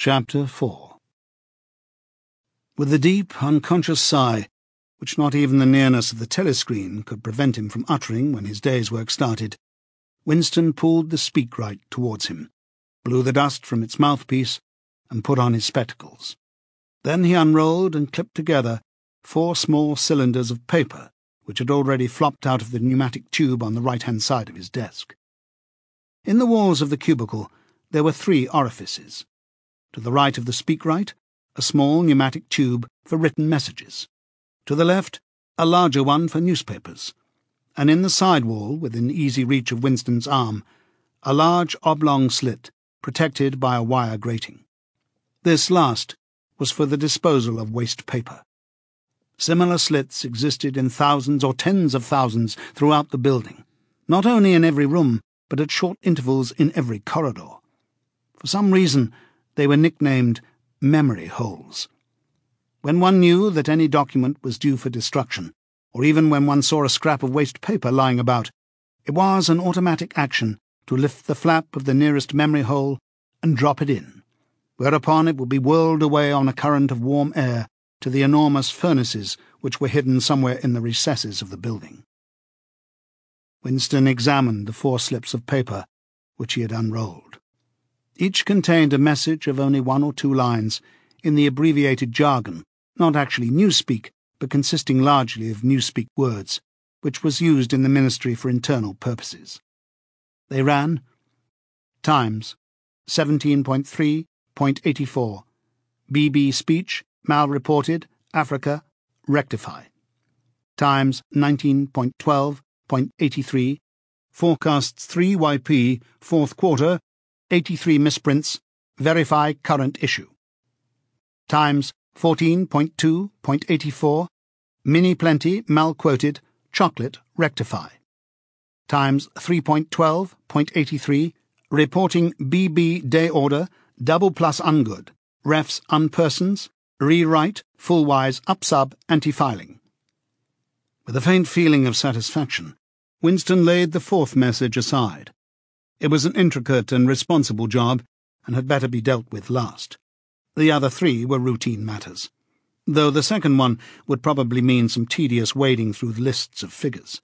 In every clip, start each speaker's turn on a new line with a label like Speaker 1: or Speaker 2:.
Speaker 1: Chapter 4. With the deep, unconscious sigh, which not even the nearness of the telescreen could prevent him from uttering when his day's work started, Winston pulled the speakwrite towards him, blew the dust from its mouthpiece, and put on his spectacles. Then he unrolled and clipped together 4 small cylinders of paper which had already flopped out of the pneumatic tube on the right-hand side of his desk. In the walls of the cubicle there were 3 orifices. To the right of the speakwrite, a small pneumatic tube for written messages. To the left, a larger one for newspapers. And in the side wall, within easy reach of Winston's arm, a large oblong slit protected by a wire grating. This last was for the disposal of waste paper. Similar slits existed in thousands or tens of thousands throughout the building, not only in every room, but at short intervals in every corridor. For some reason, they were nicknamed memory holes. When one knew that any document was due for destruction, or even when one saw a scrap of waste paper lying about, it was an automatic action to lift the flap of the nearest memory hole and drop it in, whereupon it would be whirled away on a current of warm air to the enormous furnaces which were hidden somewhere in the recesses of the building. Winston examined the 4 slips of paper which he had unrolled. Each contained a message of only 1 or 2 lines in the abbreviated jargon, not actually newspeak, but consisting largely of newspeak words, which was used in the Ministry for internal purposes. They ran: Times, 17.3.84. BB speech, mal-reported, Africa, rectify. Times, 19.12.83. Forecasts 3YP, 4th quarter, 83 misprints, verify current issue. Times 14.2.84, Mini Plenty, mal-quoted, chocolate, rectify. Times 3.12.83, reporting BB day order, double plus ungood, refs unpersons, rewrite, full-wise upsub, anti-filing. With a faint feeling of satisfaction, Winston laid the 4th message aside. It was an intricate and responsible job, and had better be dealt with last. The other 3 were routine matters, though the second one would probably mean some tedious wading through lists of figures.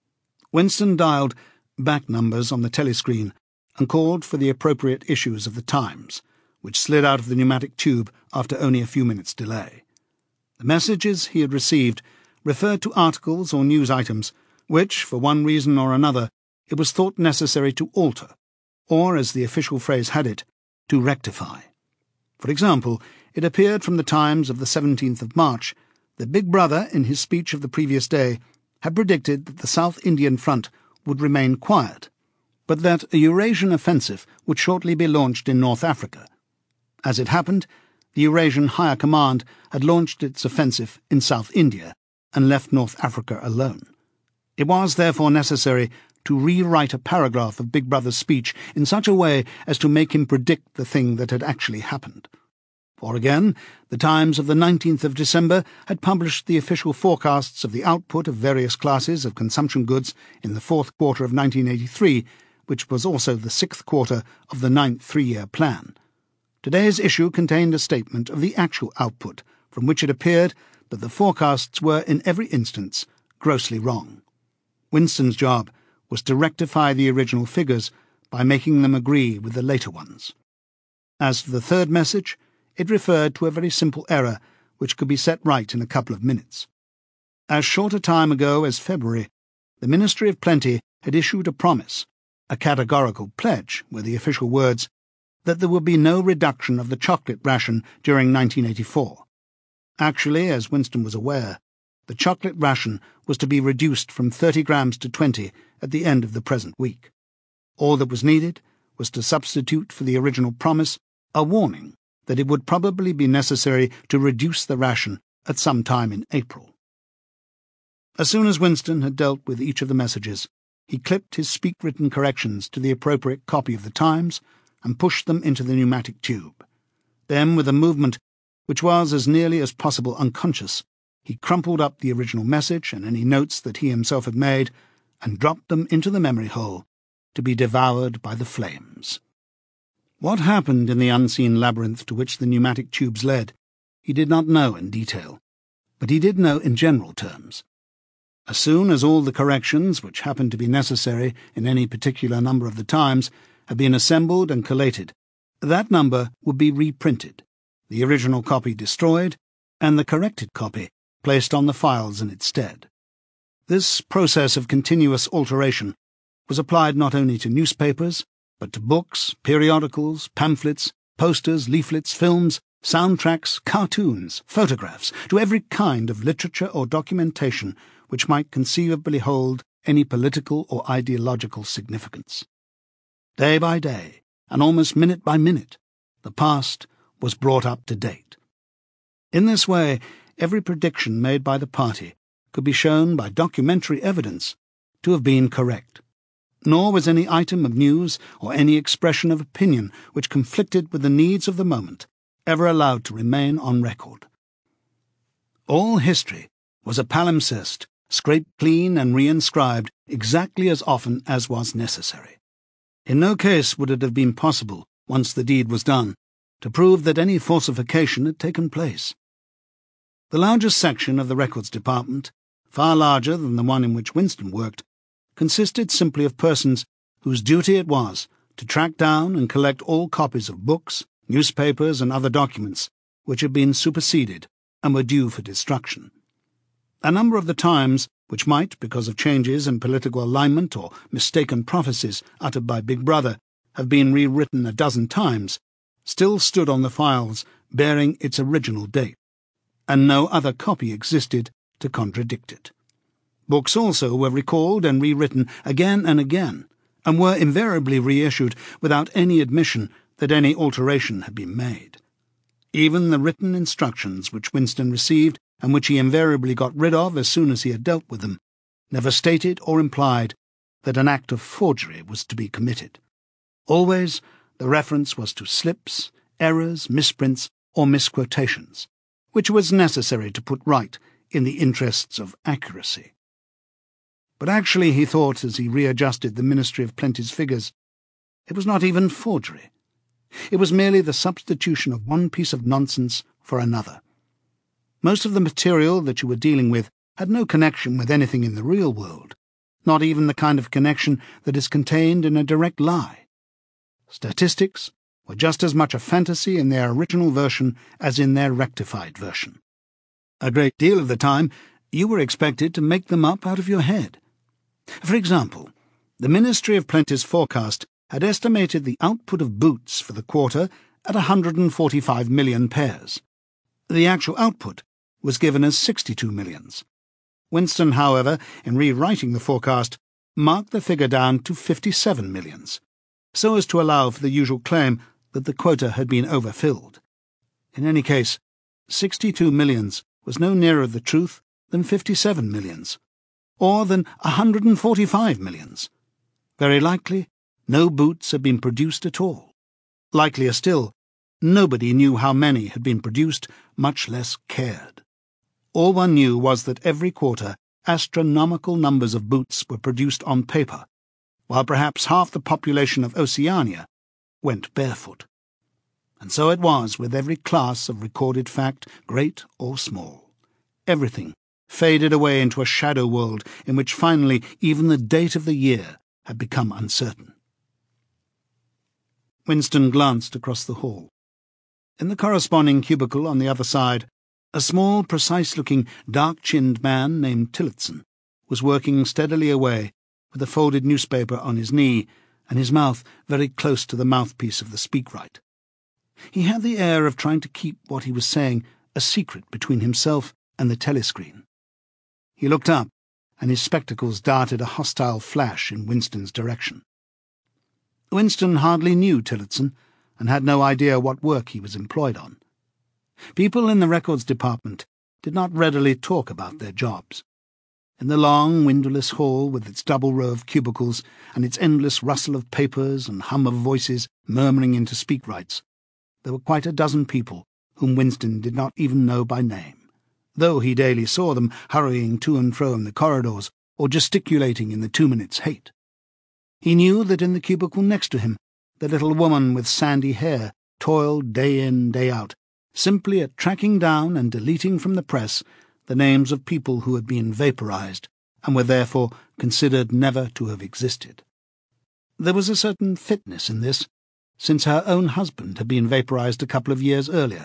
Speaker 1: Winston dialed back numbers on the telescreen and called for the appropriate issues of the Times, which slid out of the pneumatic tube after only a few minutes' delay. The messages he had received referred to articles or news items which, for one reason or another, it was thought necessary to alter, or, as the official phrase had it, to rectify. For example, it appeared from the Times of the 17th of March that Big Brother, in his speech of the previous day, had predicted that the South Indian front would remain quiet, but that a Eurasian offensive would shortly be launched in North Africa. As it happened, the Eurasian Higher Command had launched its offensive in South India and left North Africa alone. It was therefore necessary to rewrite a paragraph of Big Brother's speech in such a way as to make him predict the thing that had actually happened. Or again, the Times of the 19th of December had published the official forecasts of the output of various classes of consumption goods in the 4th quarter of 1983, which was also the 6th quarter of the 9th 3-year plan. Today's issue contained a statement of the actual output, from which it appeared that the forecasts were, in every instance, grossly wrong. Winston's job was to rectify the original figures by making them agree with the later ones. As for the 3rd message, it referred to a very simple error which could be set right in a couple of minutes. As short a time ago as February, the Ministry of Plenty had issued a promise, a categorical pledge were the official words, that there would be no reduction of the chocolate ration during 1984. Actually, as Winston was aware, the chocolate ration was to be reduced from 30 grams to 20 at the end of the present week. All that was needed was to substitute for the original promise a warning that it would probably be necessary to reduce the ration at some time in April. As soon as Winston had dealt with each of the messages, he clipped his speak-written corrections to the appropriate copy of the Times and pushed them into the pneumatic tube. Then, with a movement which was as nearly as possible unconscious, he crumpled up the original message and any notes that he himself had made and dropped them into the memory hole to be devoured by the flames. What happened in the unseen labyrinth to which the pneumatic tubes led, he did not know in detail, but he did know in general terms. As soon as all the corrections, which happened to be necessary in any particular number of the Times, had been assembled and collated, that number would be reprinted, the original copy destroyed, and the corrected copy placed on the files in its stead. This process of continuous alteration was applied not only to newspapers, but to books, periodicals, pamphlets, posters, leaflets, films, soundtracks, cartoons, photographs, to every kind of literature or documentation which might conceivably hold any political or ideological significance. Day by day, and almost minute by minute, the past was brought up to date. In this way, every prediction made by the party could be shown by documentary evidence to have been correct. Nor was any item of news or any expression of opinion which conflicted with the needs of the moment ever allowed to remain on record. All history was a palimpsest, scraped clean and reinscribed exactly as often as was necessary. In no case would it have been possible, once the deed was done, to prove that any falsification had taken place. The largest section of the Records Department, far larger than the one in which Winston worked, consisted simply of persons whose duty it was to track down and collect all copies of books, newspapers, and other documents which had been superseded and were due for destruction. A number of the Times, which might, because of changes in political alignment or mistaken prophecies uttered by Big Brother, have been rewritten a dozen times, still stood on the files bearing its original date, and no other copy existed to contradict it. Books also were recalled and rewritten again and again, and were invariably reissued without any admission that any alteration had been made. Even the written instructions which Winston received, and which he invariably got rid of as soon as he had dealt with them, never stated or implied that an act of forgery was to be committed. Always the reference was to slips, errors, misprints, or misquotations, which it was necessary to put right in the interests of accuracy. But actually, he thought, as he readjusted the Ministry of Plenty's figures, it was not even forgery. It was merely the substitution of one piece of nonsense for another. Most of the material that you were dealing with had no connection with anything in the real world, not even the kind of connection that is contained in a direct lie. Statistics were just as much a fantasy in their original version as in their rectified version. A great deal of the time, you were expected to make them up out of your head. For example, the Ministry of Plenty's forecast had estimated the output of boots for the quarter at 145 million pairs. The actual output was given as 62 millions. Winston, however, in rewriting the forecast, marked the figure down to 57 millions, so as to allow for the usual claim that the quota had been overfilled. In any case, 62 millions was no nearer the truth than 57 millions, or than 145 millions. Very likely, no boots had been produced at all. Likelier still, nobody knew how many had been produced, much less cared. All one knew was that every quarter astronomical numbers of boots were produced on paper, while perhaps half the population of Oceania went barefoot. And so it was with every class of recorded fact, great or small. Everything faded away into a shadow world in which finally even the date of the year had become uncertain. Winston glanced across the hall. In the corresponding cubicle on the other side, a small, precise-looking, dark-chinned man named Tillotson was working steadily away with a folded newspaper on his knee and his mouth very close to the mouthpiece of the speakwrite. He had the air of trying to keep what he was saying a secret between himself and the telescreen. He looked up, and his spectacles darted a hostile flash in Winston's direction. Winston hardly knew Tillotson, and had no idea what work he was employed on. People in the Records Department did not readily talk about their jobs. In the long, windowless hall with its double row of cubicles and its endless rustle of papers and hum of voices murmuring into speakwrites, there were quite a dozen people whom Winston did not even know by name, though he daily saw them hurrying to and fro in the corridors or gesticulating in the 2 minutes hate. He knew that in the cubicle next to him the little woman with sandy hair toiled day in, day out, simply at tracking down and deleting from the press the names of people who had been vaporized and were therefore considered never to have existed. There was a certain fitness in this, since her own husband had been vaporized a couple of years earlier.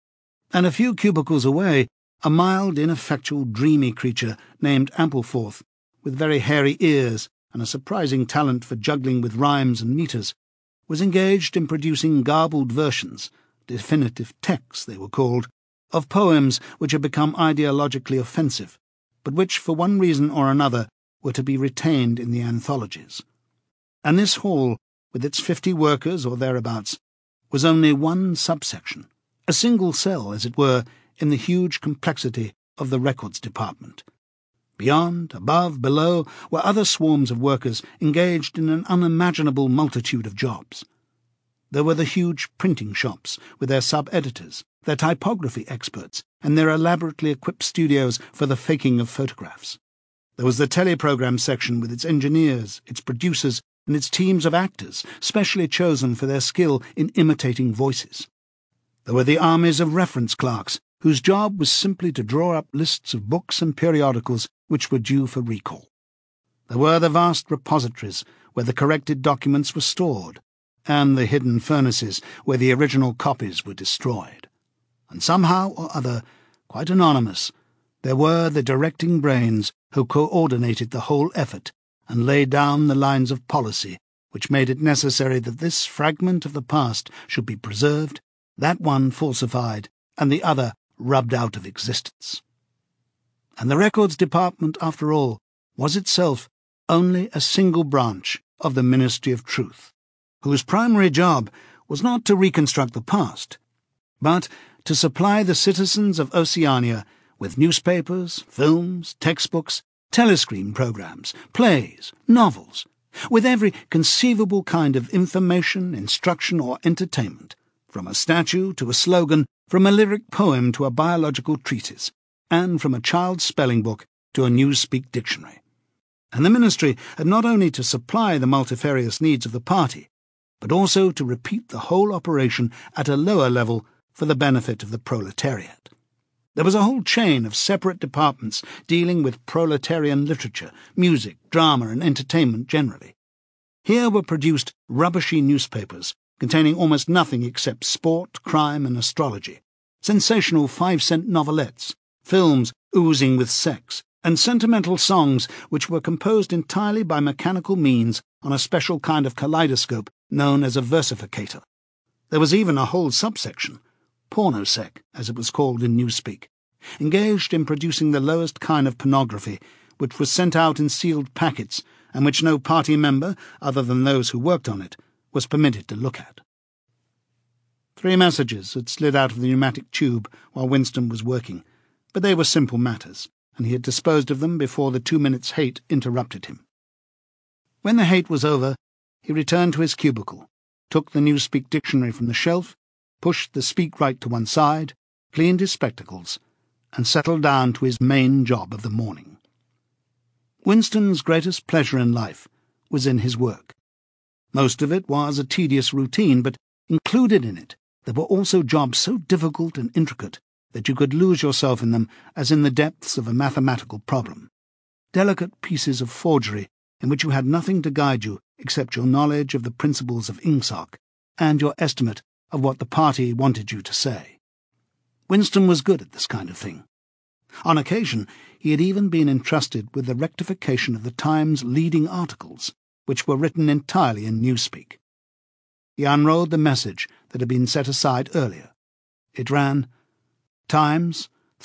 Speaker 1: And a few cubicles away, a mild, ineffectual, dreamy creature named Ampleforth, with very hairy ears and a surprising talent for juggling with rhymes and meters, was engaged in producing garbled versions, definitive texts they were called, of poems which had become ideologically offensive, but which, for one reason or another, were to be retained in the anthologies. And this hall, with its 50 workers or thereabouts, was only one subsection, a single cell, as it were, in the huge complexity of the records department. Beyond, above, below, were other swarms of workers engaged in an unimaginable multitude of jobs. There were the huge printing shops with their sub-editors, their typography experts, and their elaborately equipped studios for the faking of photographs. There was the teleprogram section with its engineers, its producers, and its teams of actors, specially chosen for their skill in imitating voices. There were the armies of reference clerks, whose job was simply to draw up lists of books and periodicals which were due for recall. There were the vast repositories where the corrected documents were stored, and the hidden furnaces where the original copies were destroyed. And somehow or other, quite anonymous, there were the directing brains who coordinated the whole effort and laid down the lines of policy which made it necessary that this fragment of the past should be preserved, that one falsified, and the other rubbed out of existence. And the records department, after all, was itself only a single branch of the Ministry of Truth, whose primary job was not to reconstruct the past, but to supply the citizens of Oceania with newspapers, films, textbooks, telescreen programs, plays, novels, with every conceivable kind of information, instruction, or entertainment, from a statue to a slogan, from a lyric poem to a biological treatise, and from a child's spelling book to a Newspeak dictionary. And the ministry had not only to supply the multifarious needs of the party, but also to repeat the whole operation at a lower level for the benefit of the proletariat. There was a whole chain of separate departments dealing with proletarian literature, music, drama, and entertainment generally. Here were produced rubbishy newspapers containing almost nothing except sport, crime, and astrology, sensational 5-cent novelettes, films oozing with sex, and sentimental songs which were composed entirely by mechanical means on a special kind of kaleidoscope known as a versificator. There was even a whole subsection, pornosec, as it was called in Newspeak, engaged in producing the lowest kind of pornography, which was sent out in sealed packets, and which no party member, other than those who worked on it, was permitted to look at. 3 messages had slid out of the pneumatic tube while Winston was working, but they were simple matters, and he had disposed of them before the 2 minutes' hate interrupted him. When the hate was over, he returned to his cubicle, took the Newspeak dictionary from the shelf, pushed the speak-right to one side, cleaned his spectacles, and settled down to his main job of the morning. Winston's greatest pleasure in life was in his work. Most of it was a tedious routine, but included in it there were also jobs so difficult and intricate that you could lose yourself in them as in the depths of a mathematical problem. Delicate pieces of forgery in which you had nothing to guide you except your knowledge of the principles of Ingsoc and your estimate of what the party wanted you to say. Winston was good at this kind of thing. On occasion, he had even been entrusted with the rectification of the Times' leading articles, which were written entirely in Newspeak. He unrolled the message that had been set aside earlier. It ran, Times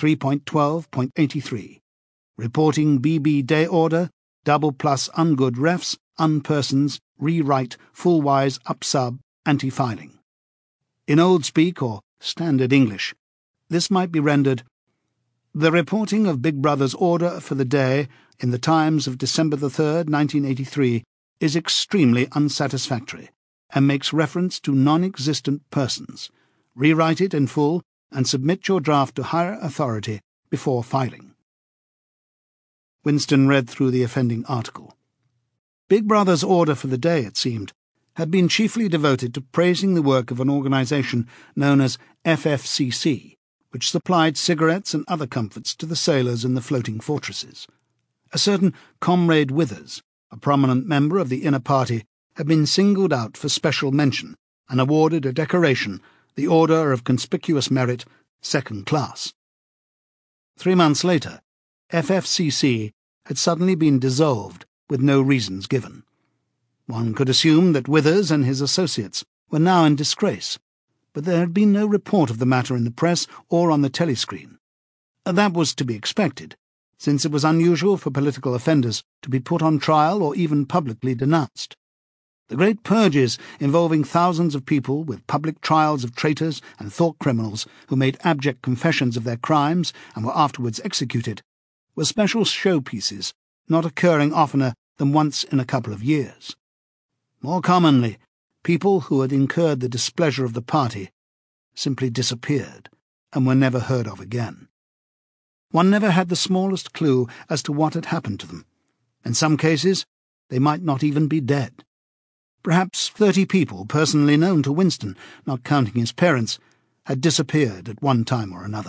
Speaker 1: 3.12.83, reporting BB day order, double plus ungood refs, unpersons, rewrite, full-wise, up-sub, anti-filing. In Old Speak, or Standard English, this might be rendered, the reporting of Big Brother's order for the day in the Times of December the 3rd, 1983, is extremely unsatisfactory and makes reference to non-existent persons. Rewrite it in full and submit your draft to higher authority before filing. Winston read through the offending article. Big Brother's order for the day, it seemed, had been chiefly devoted to praising the work of an organisation known as FFCC, which supplied cigarettes and other comforts to the sailors in the floating fortresses. A certain Comrade Withers, a prominent member of the inner party, had been singled out for special mention and awarded a decoration, the Order of Conspicuous Merit, 2nd Class. 3 months later, FFCC had suddenly been dissolved with no reasons given. One could assume that Withers and his associates were now in disgrace, but there had been no report of the matter in the press or on the telescreen. That was to be expected, since it was unusual for political offenders to be put on trial or even publicly denounced. The great purges involving thousands of people with public trials of traitors and thought criminals who made abject confessions of their crimes and were afterwards executed were special showpieces, not occurring oftener than once in a couple of years. More commonly, people who had incurred the displeasure of the party simply disappeared and were never heard of again. One never had the smallest clue as to what had happened to them. In some cases, they might not even be dead. Perhaps 30 people personally known to Winston, not counting his parents, had disappeared at one time or another.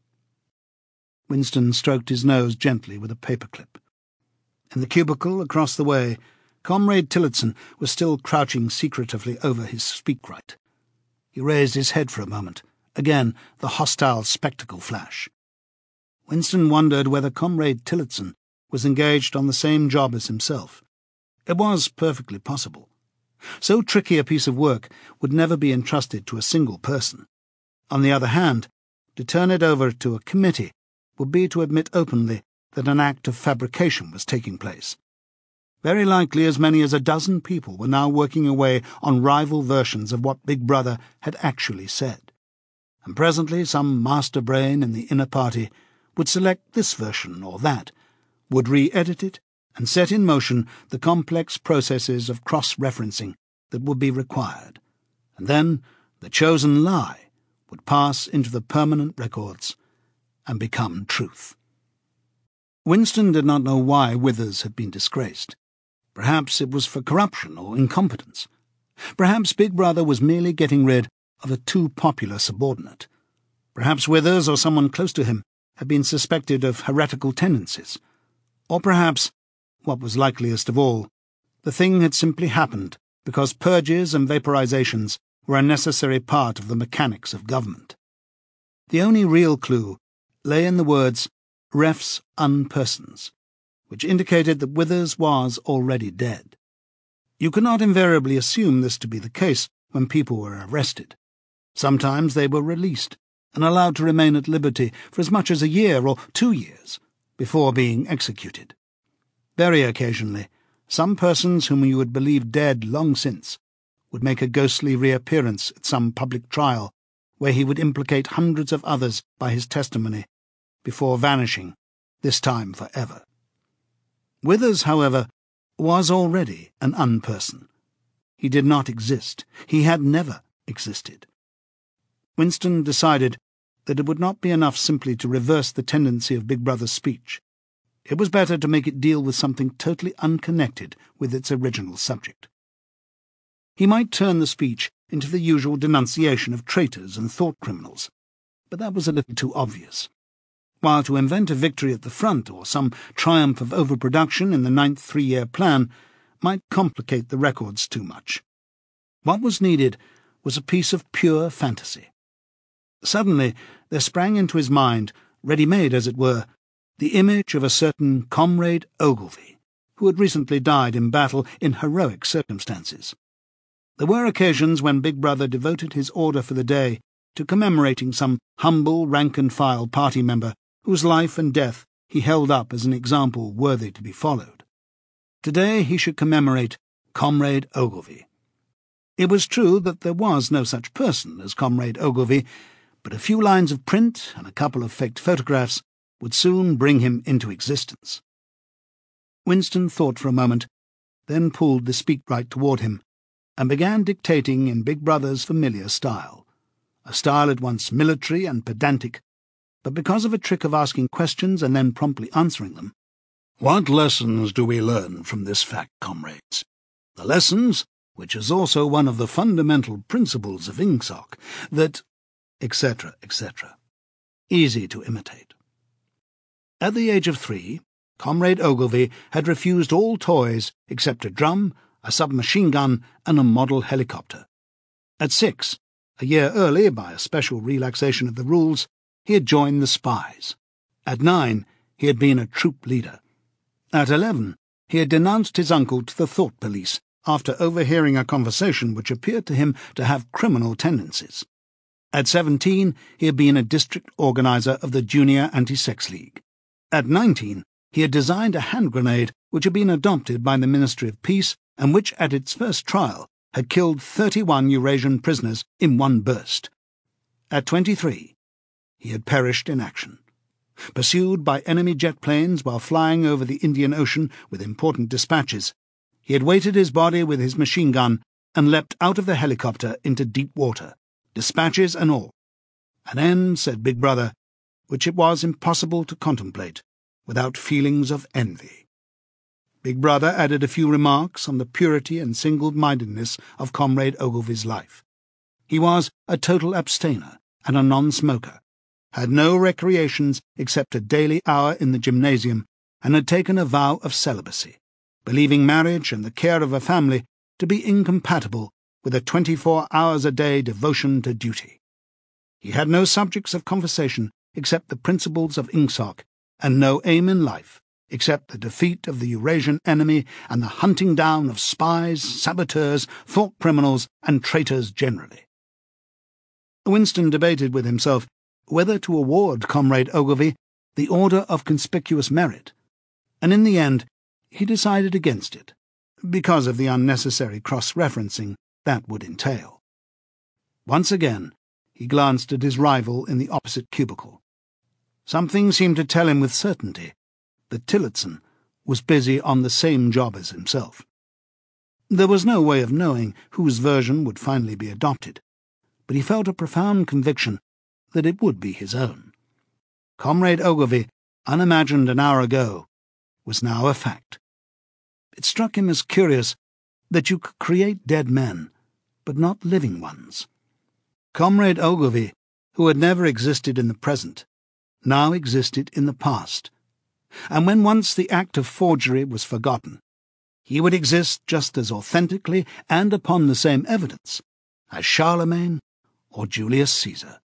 Speaker 1: Winston stroked his nose gently with a paperclip. In the cubicle across the way, Comrade Tillotson was still crouching secretively over his speakwrite. He raised his head for a moment. Again, the hostile spectacle flash. Winston wondered whether Comrade Tillotson was engaged on the same job as himself. It was perfectly possible. So tricky a piece of work would never be entrusted to a single person. On the other hand, to turn it over to a committee would be to admit openly that an act of fabrication was taking place. Very likely as many as a dozen people were now working away on rival versions of what Big Brother had actually said. And presently some master brain in the inner party would select this version or that, would re-edit it, and set in motion the complex processes of cross-referencing that would be required. And then the chosen lie would pass into the permanent records and become truth. Winston did not know why Withers had been disgraced. Perhaps it was for corruption or incompetence. Perhaps Big Brother was merely getting rid of a too popular subordinate. Perhaps Withers or someone close to him had been suspected of heretical tendencies. Or perhaps, what was likeliest of all, the thing had simply happened because purges and vaporizations were a necessary part of the mechanics of government. The only real clue lay in the words refs unpersons, which indicated that Withers was already dead. You could not invariably assume this to be the case when people were arrested. Sometimes they were released and allowed to remain at liberty for as much as a year or 2 years before being executed. Very occasionally, some persons whom you would believe dead long since would make a ghostly reappearance at some public trial where he would implicate hundreds of others by his testimony before vanishing, this time forever. Withers, however, was already an unperson. He did not exist. He had never existed. Winston decided that it would not be enough simply to reverse the tendency of Big Brother's speech. It was better to make it deal with something totally unconnected with its original subject. He might turn the speech into the usual denunciation of traitors and thought criminals, but that was a little too obvious. While to invent a victory at the front or some triumph of overproduction in the 9th three-year plan might complicate the records too much. What was needed was a piece of pure fantasy. Suddenly there sprang into his mind, ready-made as it were, the image of a certain Comrade Ogilvy, who had recently died in battle in heroic circumstances. There were occasions when Big Brother devoted his order for the day to commemorating some humble rank-and-file party member whose life and death he held up as an example worthy to be followed. Today he should commemorate Comrade Ogilvy. It was true that there was no such person as Comrade Ogilvy, but a few lines of print and a couple of faked photographs would soon bring him into existence. Winston thought for a moment, then pulled the speakwrite toward him, and began dictating in Big Brother's familiar style, a style at once military and pedantic, but because of a trick of asking questions and then promptly answering them. What lessons do we learn from this fact, comrades? The lessons which is also one of the fundamental principles of Ingsoc, that, etc., etc. Easy to imitate. At the age of 3, Comrade Ogilvy had refused all toys except a drum, a submachine gun, and a model helicopter. At 6, a year early, by a special relaxation of the rules, he had joined the Spies. At 9, he had been a troop leader. At 11, he had denounced his uncle to the Thought Police after overhearing a conversation which appeared to him to have criminal tendencies. At 17, he had been a district organizer of the Junior Anti-Sex League. At 19, he had designed a hand grenade which had been adopted by the Ministry of Peace and which, at its first trial, had killed 31 Eurasian prisoners in one burst. At 23, he had perished in action. Pursued by enemy jet planes while flying over the Indian Ocean with important dispatches, he had weighted his body with his machine gun and leapt out of the helicopter into deep water, dispatches and all. An end, said Big Brother, which it was impossible to contemplate without feelings of envy. Big Brother added a few remarks on the purity and single-mindedness of Comrade Ogilvy's life. He was a total abstainer and a non-smoker, had no recreations except a daily hour in the gymnasium, and had taken a vow of celibacy, believing marriage and the care of a family to be incompatible with a 24-hours-a-day devotion to duty. He had no subjects of conversation except the principles of Ingsoc, and no aim in life except the defeat of the Eurasian enemy and the hunting down of spies, saboteurs, thought criminals, and traitors generally. Winston debated with himself whether to award Comrade Ogilvy the Order of Conspicuous Merit, and in the end he decided against it, because of the unnecessary cross-referencing that would entail. Once again he glanced at his rival in the opposite cubicle. Something seemed to tell him with certainty that Tillotson was busy on the same job as himself. There was no way of knowing whose version would finally be adopted, but he felt a profound conviction that it would be his own. Comrade Ogilvy, unimagined an hour ago, was now a fact. It struck him as curious that you could create dead men, but not living ones. Comrade Ogilvy, who had never existed in the present, now existed in the past, and when once the act of forgery was forgotten, he would exist just as authentically and upon the same evidence as Charlemagne or Julius Caesar.